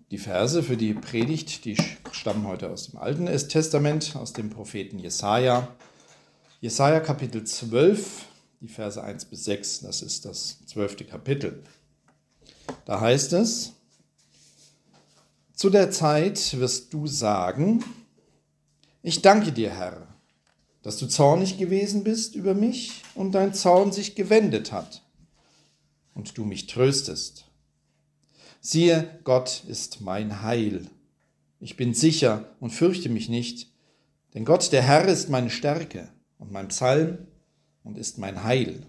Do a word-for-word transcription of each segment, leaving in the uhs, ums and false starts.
Die Verse für die Predigt, die stammen heute aus dem Alten Testament, aus dem Propheten Jesaja. Jesaja Kapitel zwölf, die Verse eins bis sechs, das ist das zwölfte Kapitel. Da heißt es: Zu der Zeit wirst du sagen: Ich danke dir, Herr, dass du zornig gewesen bist über mich und dein Zorn sich gewendet hat und du mich tröstest. Siehe, Gott ist mein Heil. Ich bin sicher und fürchte mich nicht, denn Gott, der Herr, ist meine Stärke und mein Psalm und ist mein Heil.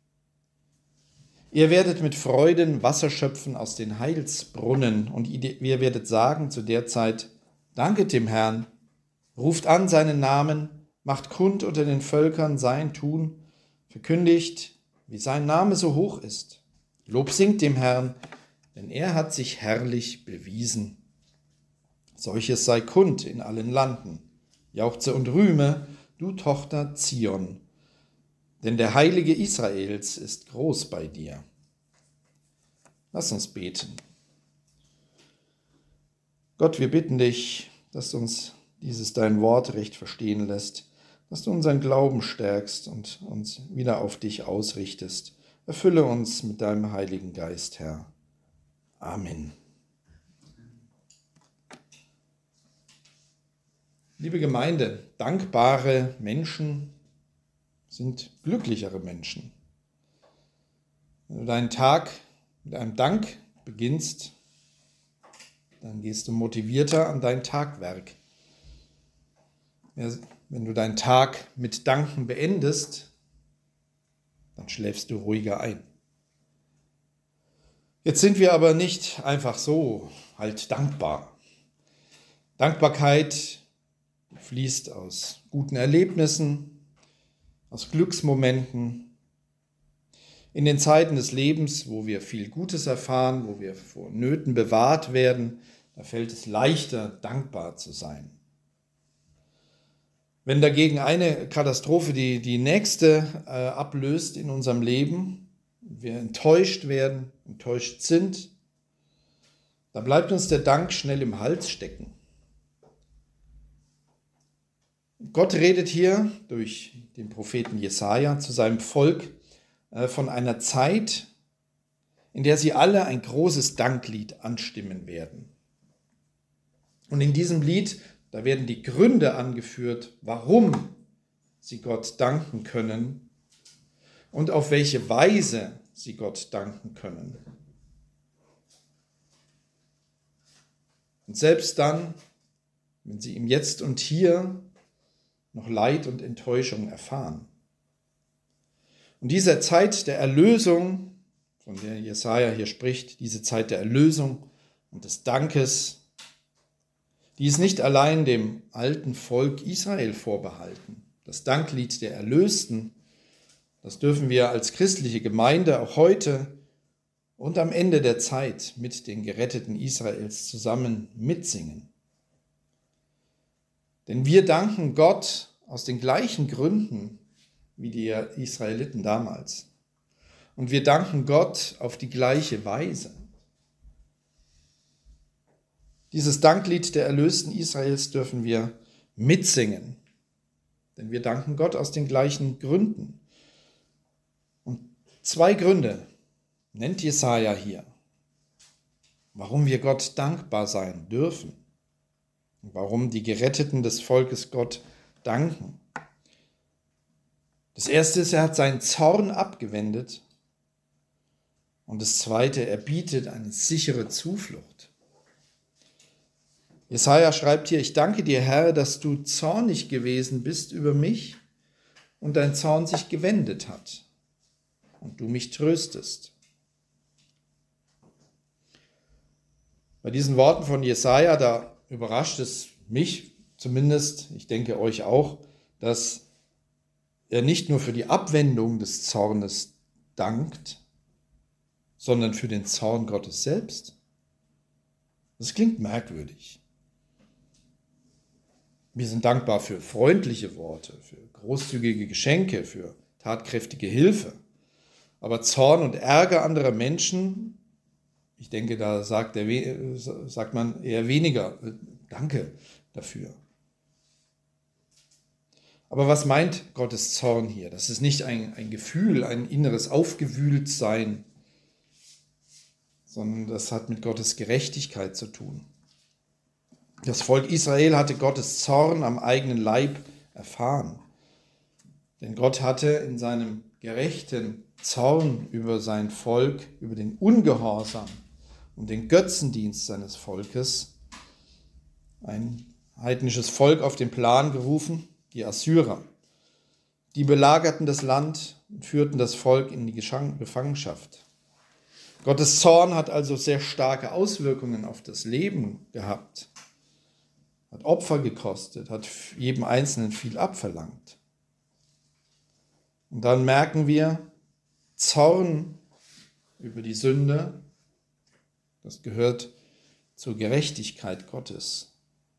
Ihr werdet mit Freuden Wasser schöpfen aus den Heilsbrunnen und ihr werdet sagen zu der Zeit: Danket dem Herrn, ruft an seinen Namen, macht kund unter den Völkern sein Tun, verkündigt, wie sein Name so hoch ist. Lob singt dem Herrn, denn er hat sich herrlich bewiesen. Solches sei kund in allen Landen. Jauchze und rühme, du Tochter Zion, denn der Heilige Israels ist groß bei dir. Lass uns beten. Gott, wir bitten dich, dass du uns dieses dein Wort recht verstehen lässt, dass du unseren Glauben stärkst und uns wieder auf dich ausrichtest. Erfülle uns mit deinem Heiligen Geist, Herr. Amen. Liebe Gemeinde, dankbare Menschen sind glücklichere Menschen. Wenn du deinen Tag mit einem Dank beginnst, dann gehst du motivierter an dein Tagwerk. Wenn du deinen Tag mit Danken beendest, dann schläfst du ruhiger ein. Jetzt sind wir aber nicht einfach so halt dankbar. Dankbarkeit fließt aus guten Erlebnissen, aus Glücksmomenten. In den Zeiten des Lebens, wo wir viel Gutes erfahren, wo wir vor Nöten bewahrt werden, da fällt es leichter, dankbar zu sein. Wenn dagegen eine Katastrophe die, die nächste äh, ablöst in unserem Leben, wir enttäuscht werden, enttäuscht sind, da bleibt uns der Dank schnell im Hals stecken. Gott redet hier durch den Propheten Jesaja zu seinem Volk äh, von einer Zeit, in der sie alle ein großes Danklied anstimmen werden. Und in diesem Lied, da werden die Gründe angeführt, warum sie Gott danken können und auf welche Weise sie Gott danken können. Und selbst dann, wenn sie im Jetzt und Hier noch Leid und Enttäuschung erfahren. Und diese Zeit der Erlösung, von der Jesaja hier spricht, diese Zeit der Erlösung und des Dankes, die ist nicht allein dem alten Volk Israel vorbehalten. Das Danklied der Erlösten, das dürfen wir als christliche Gemeinde auch heute und am Ende der Zeit mit den Geretteten Israels zusammen mitsingen. Denn wir danken Gott aus den gleichen Gründen wie die Israeliten damals. Und wir danken Gott auf die gleiche Weise. Dieses Danklied der Erlösten Israels dürfen wir mitsingen, denn wir danken Gott aus den gleichen Gründen. Und zwei Gründe nennt Jesaja hier, warum wir Gott dankbar sein dürfen und warum die Geretteten des Volkes Gott danken. Das erste ist, er hat seinen Zorn abgewendet, und das zweite, er bietet eine sichere Zuflucht. Jesaja schreibt hier: Ich danke dir, Herr, dass du zornig gewesen bist über mich und dein Zorn sich gewendet hat und du mich tröstest. Bei diesen Worten von Jesaja, da überrascht es mich zumindest, ich denke euch auch, dass er nicht nur für die Abwendung des Zornes dankt, sondern für den Zorn Gottes selbst. Das klingt merkwürdig. Wir sind dankbar für freundliche Worte, für großzügige Geschenke, für tatkräftige Hilfe. Aber Zorn und Ärger anderer Menschen, Ich denke, da sagt, der, sagt man eher weniger. Danke dafür. Aber was meint Gottes Zorn hier? Das ist nicht ein, ein Gefühl, ein inneres Aufgewühltsein, sondern das hat mit Gottes Gerechtigkeit zu tun. Das Volk Israel hatte Gottes Zorn am eigenen Leib erfahren. Denn Gott hatte in seinem gerechten Zorn über sein Volk, über den Ungehorsam und den Götzendienst seines Volkes ein heidnisches Volk auf den Plan gerufen, die Assyrer. Die belagerten das Land und führten das Volk in die Gefangenschaft. Gottes Zorn hat also sehr starke Auswirkungen auf das Leben gehabt, hat Opfer gekostet, hat jedem Einzelnen viel abverlangt. Und dann merken wir, Zorn über die Sünde, das gehört zur Gerechtigkeit Gottes.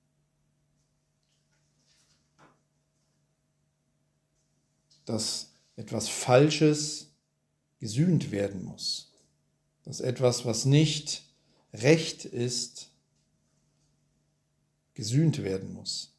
Dass etwas Falsches gesühnt werden muss. Dass etwas, was nicht recht ist, gesühnt werden muss.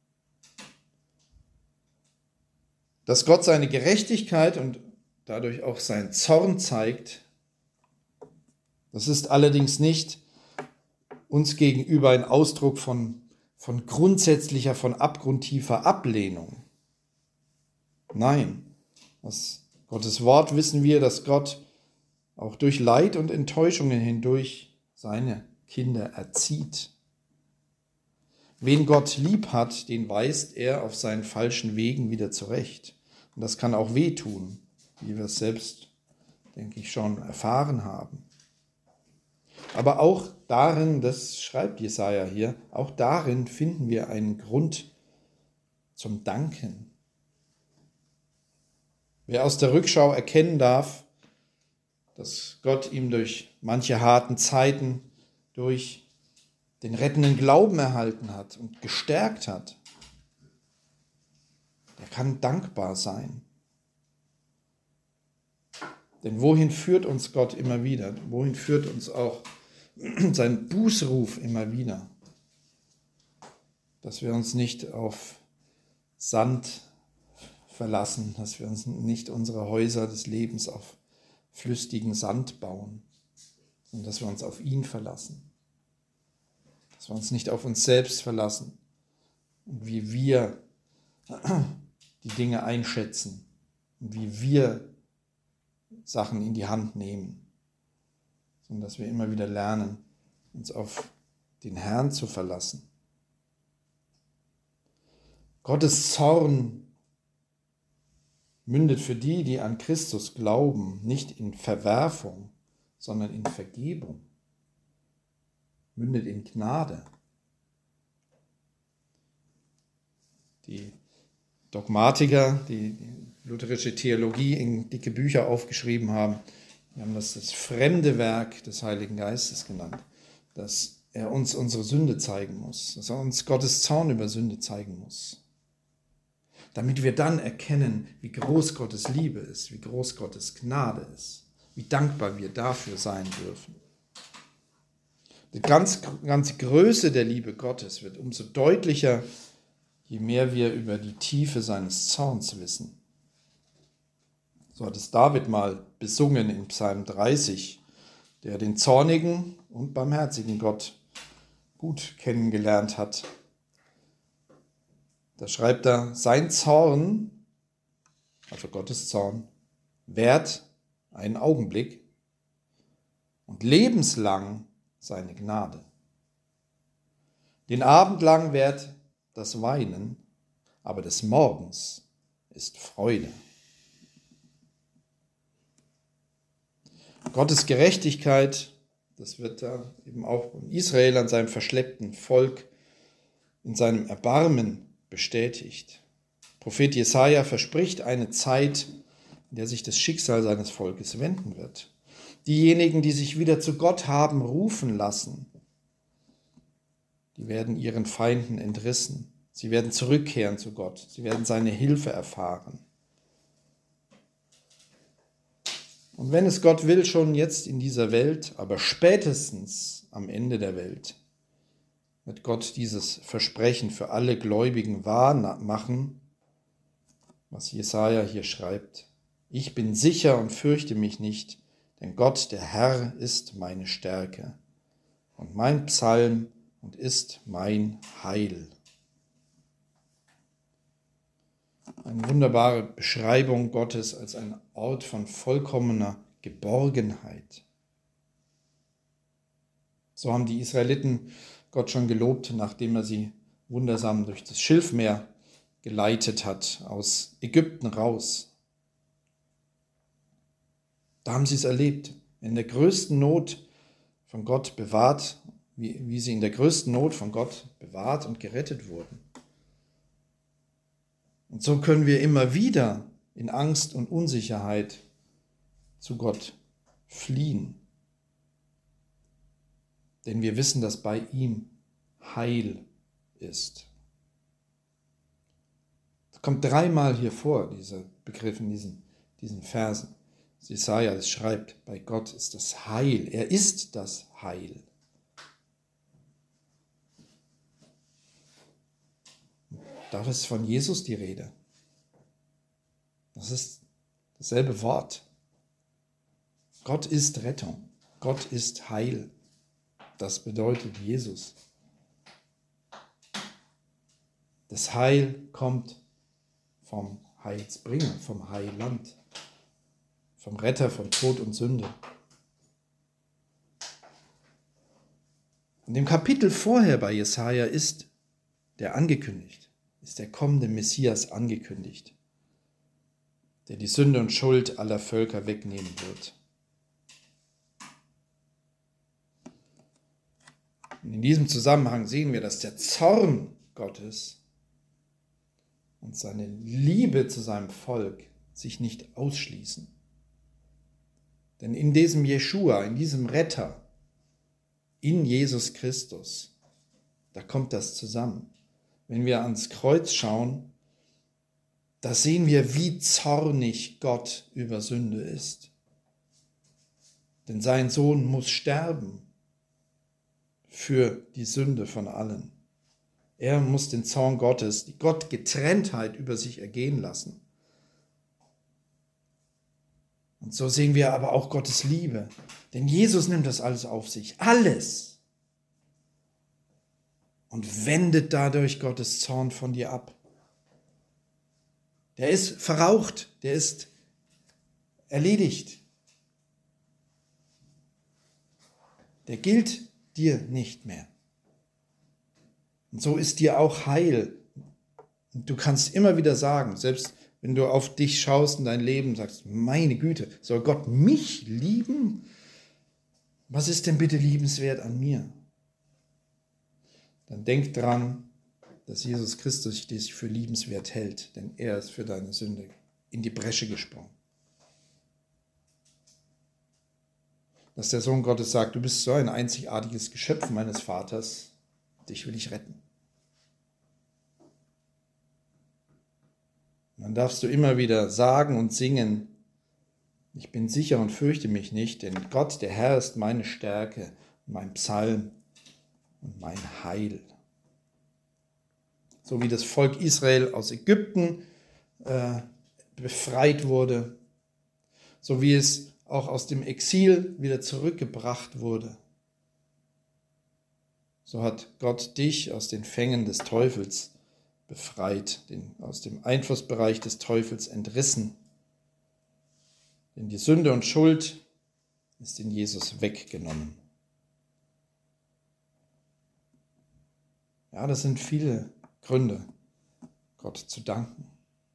Dass Gott seine Gerechtigkeit und dadurch auch seinen Zorn zeigt, das ist allerdings nicht uns gegenüber ein Ausdruck von, von grundsätzlicher, von abgrundtiefer Ablehnung. Nein, aus Gottes Wort wissen wir, dass Gott auch durch Leid und Enttäuschungen hindurch seine Kinder erzieht. Wen Gott lieb hat, den weist er auf seinen falschen Wegen wieder zurecht. Und das kann auch wehtun, wie wir es selbst, denke ich, schon erfahren haben. Aber auch darin, das schreibt Jesaja hier, auch darin finden wir einen Grund zum Danken. Wer aus der Rückschau erkennen darf, dass Gott ihm durch manche harten Zeiten, durch den rettenden Glauben erhalten hat und gestärkt hat, der kann dankbar sein. Denn wohin führt uns Gott immer wieder? Wohin führt uns auch sein Bußruf immer wieder? Dass wir uns nicht auf Sand verlassen, dass wir uns nicht unsere Häuser des Lebens auf flüssigen Sand bauen, sondern dass wir uns auf ihn verlassen. Dass wir uns nicht auf uns selbst verlassen und wie wir die Dinge einschätzen und wie wir Sachen in die Hand nehmen, sondern dass wir immer wieder lernen, uns auf den Herrn zu verlassen. Gottes Zorn mündet für die, die an Christus glauben, nicht in Verwerfung, sondern in Vergebung. Mündet in Gnade. Die Dogmatiker, die die lutherische Theologie in dicke Bücher aufgeschrieben haben, die haben das das fremde Werk des Heiligen Geistes genannt, dass er uns unsere Sünde zeigen muss, dass er uns Gottes Zorn über Sünde zeigen muss. Damit wir dann erkennen, wie groß Gottes Liebe ist, wie groß Gottes Gnade ist, wie dankbar wir dafür sein dürfen. Die ganz, ganze Größe der Liebe Gottes wird umso deutlicher, je mehr wir über die Tiefe seines Zorns wissen. So hat es David mal besungen in Psalm dreißig, der den zornigen und barmherzigen Gott gut kennengelernt hat. Da schreibt er, sein Zorn, also Gottes Zorn, währt einen Augenblick und lebenslang seine Gnade. Den Abend lang währt das Weinen, aber des Morgens ist Freude. Gottes Gerechtigkeit, das wird da eben auch in Israel an seinem verschleppten Volk in seinem Erbarmen bestätigt. Prophet Jesaja verspricht eine Zeit, in der sich das Schicksal seines Volkes wenden wird. Diejenigen, die sich wieder zu Gott haben rufen lassen, die werden ihren Feinden entrissen. Sie werden zurückkehren zu Gott. Sie werden seine Hilfe erfahren. Und wenn es Gott will, schon jetzt in dieser Welt, aber spätestens am Ende der Welt, wird Gott dieses Versprechen für alle Gläubigen wahr machen, was Jesaja hier schreibt. Ich bin sicher und fürchte mich nicht, denn Gott, der Herr, ist meine Stärke und mein Psalm und ist mein Heil. Eine wunderbare Beschreibung Gottes als ein Ort von vollkommener Geborgenheit. So haben die Israeliten Gott schon gelobt, nachdem er sie wundersam durch das Schilfmeer geleitet hat, aus Ägypten raus. Da haben sie es erlebt, in der größten Not von Gott bewahrt, wie, wie sie in der größten Not von Gott bewahrt und gerettet wurden. Und so können wir immer wieder in Angst und Unsicherheit zu Gott fliehen. Denn wir wissen, dass bei ihm Heil ist. Es kommt dreimal hier vor, dieser Begriff in diesen, diesen Versen. Jesaja es schreibt, bei Gott ist das Heil. Er ist das Heil. Da ist von Jesus die Rede. Das ist dasselbe Wort. Gott ist Rettung. Gott ist Heil. Das bedeutet Jesus. Das Heil kommt vom Heilsbringer, vom Heiland, vom Retter von Tod und Sünde. In dem Kapitel vorher bei Jesaja ist der angekündigt, ist der kommende Messias angekündigt, der die Sünde und Schuld aller Völker wegnehmen wird. Und in diesem Zusammenhang sehen wir, dass der Zorn Gottes und seine Liebe zu seinem Volk sich nicht ausschließen. Denn in diesem Jeschua, in diesem Retter, in Jesus Christus, da kommt das zusammen. Wenn wir ans Kreuz schauen, da sehen wir, wie zornig Gott über Sünde ist. Denn sein Sohn muss sterben für die Sünde von allen. Er muss den Zorn Gottes, die Gottgetrenntheit über sich ergehen lassen. Und so sehen wir aber auch Gottes Liebe. Denn Jesus nimmt das alles auf sich. Alles. Und wendet dadurch Gottes Zorn von dir ab. Der ist verraucht. Der ist erledigt. Der gilt dir nicht mehr. Und so ist dir auch Heil. Und du kannst immer wieder sagen, selbst wenn du auf dich schaust in dein Leben, sagst, meine Güte, soll Gott mich lieben? Was ist denn bitte liebenswert an mir? Dann denk dran, dass Jesus Christus dich für liebenswert hält, denn er ist für deine Sünde in die Bresche gesprungen. Dass der Sohn Gottes sagt, du bist so ein einzigartiges Geschöpf meines Vaters, dich will ich retten. Und dann darfst du immer wieder sagen und singen, ich bin sicher und fürchte mich nicht, denn Gott, der Herr, ist meine Stärke, mein Psalm und mein Heil. So wie das Volk Israel aus Ägypten äh, befreit wurde, so wie es auch aus dem Exil wieder zurückgebracht wurde. So hat Gott dich aus den Fängen des Teufels befreit, den, aus dem Einflussbereich des Teufels entrissen. Denn die Sünde und Schuld ist in Jesus weggenommen. Ja, das sind viele Gründe, Gott zu danken.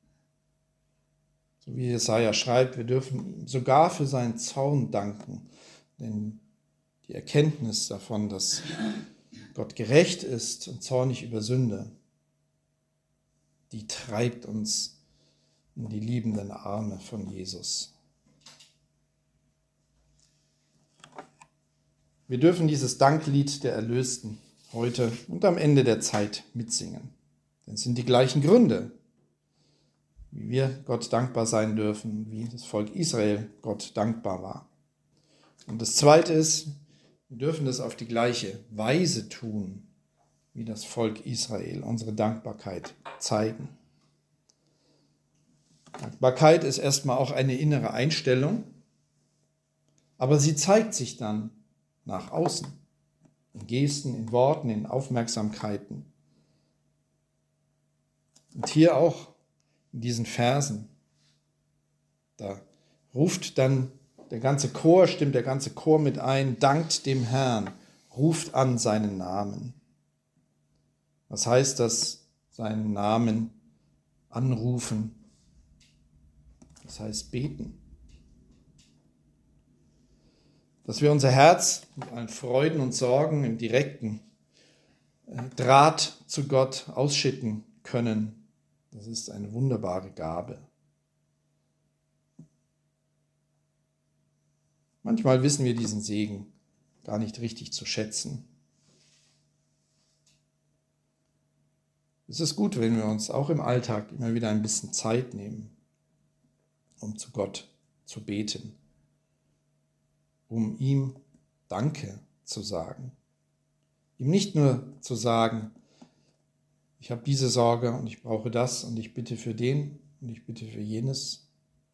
So wie Jesaja schreibt, wir dürfen ihm sogar für seinen Zorn danken, denn die Erkenntnis davon, dass Gott gerecht ist und zornig über Sünde, die treibt uns in die liebenden Arme von Jesus. Wir dürfen dieses Danklied der Erlösten heute und am Ende der Zeit mitsingen. Denn es sind die gleichen Gründe. wie wir Gott dankbar sein dürfen, wie das Volk Israel Gott dankbar war. Und das Zweite ist, wir dürfen das auf die gleiche Weise tun, wie das Volk Israel, unsere Dankbarkeit zeigen. Dankbarkeit ist erstmal auch eine innere Einstellung, aber sie zeigt sich dann nach außen, in Gesten, in Worten, in Aufmerksamkeiten. Und hier auch in diesen Versen, da ruft dann der ganze Chor, stimmt der ganze Chor mit ein, dankt dem Herrn, ruft an seinen Namen. Was heißt das, seinen Namen anrufen? Das heißt beten. Dass wir unser Herz mit allen Freuden und Sorgen im direkten Draht zu Gott ausschütten können, das ist eine wunderbare Gabe. Manchmal wissen wir diesen Segen gar nicht richtig zu schätzen. Es ist gut, wenn wir uns auch im Alltag immer wieder ein bisschen Zeit nehmen, um zu Gott zu beten, um ihm Danke zu sagen. Ihm nicht nur zu sagen, ich habe diese Sorge und ich brauche das und ich bitte für den und ich bitte für jenes,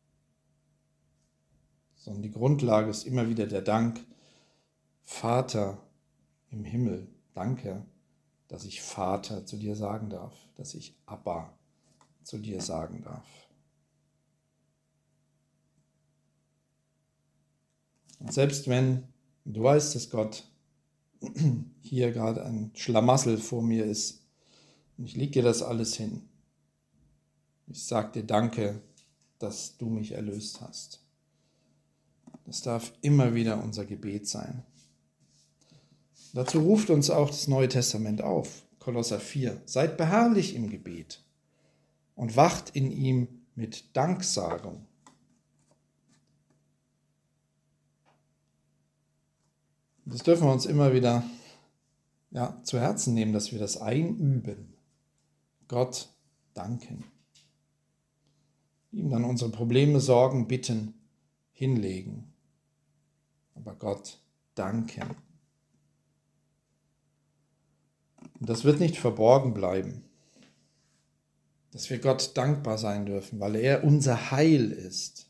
sondern die Grundlage ist immer wieder der Dank. Vater im Himmel, danke, dass ich Vater zu dir sagen darf, dass ich Abba zu dir sagen darf. Und selbst wenn du weißt, dass Gott hier gerade ein Schlamassel vor mir ist und ich lege dir das alles hin, ich sage dir danke, dass du mich erlöst hast. Das darf immer wieder unser Gebet sein. Dazu ruft uns auch das Neue Testament auf, Kolosser vier. Seid beharrlich im Gebet und wacht in ihm mit Danksagung. Das dürfen wir uns immer wieder ja, zu Herzen nehmen, dass wir das einüben. Gott danken. Ihm dann unsere Probleme, Sorgen, Bitten hinlegen. Aber Gott danken. Und das wird nicht verborgen bleiben, dass wir Gott dankbar sein dürfen, weil er unser Heil ist.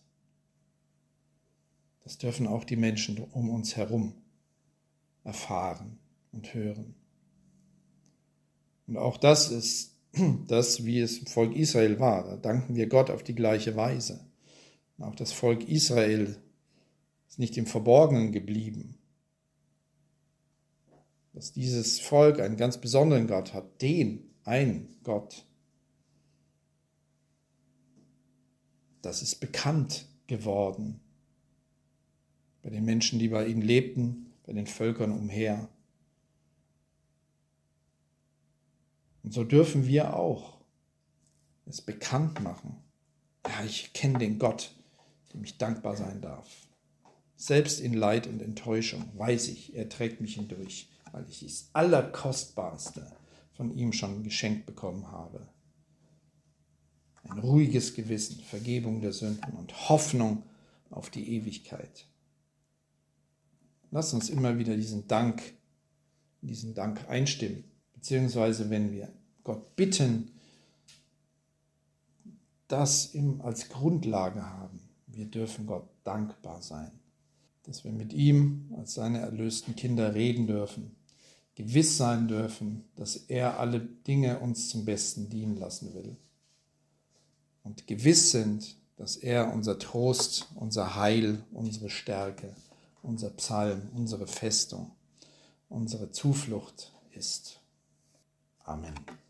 Das dürfen auch die Menschen um uns herum erfahren und hören. Und auch das ist das, wie es im Volk Israel war. Da danken wir Gott auf die gleiche Weise. Und auch das Volk Israel ist nicht im Verborgenen geblieben. Dass dieses Volk einen ganz besonderen Gott hat, den einen Gott. Das ist bekannt geworden bei den Menschen, die bei ihnen lebten, bei den Völkern umher. Und so dürfen wir auch es bekannt machen. Ja, ich kenne den Gott, dem ich dankbar sein darf. Selbst in Leid und Enttäuschung weiß ich, er trägt mich hindurch, weil ich das Allerkostbarste von ihm schon geschenkt bekommen habe. Ein ruhiges Gewissen, Vergebung der Sünden und Hoffnung auf die Ewigkeit. Lass uns immer wieder diesen Dank, diesen Dank einstimmen, beziehungsweise wenn wir Gott bitten, das ihm als Grundlage haben. Wir dürfen Gott dankbar sein, dass wir mit ihm als seine erlösten Kinder reden dürfen, gewiss sein dürfen, dass er alle Dinge uns zum Besten dienen lassen will. Und gewiss sind, dass er unser Trost, unser Heil, unsere Stärke, unser Psalm, unsere Festung, unsere Zuflucht ist. Amen.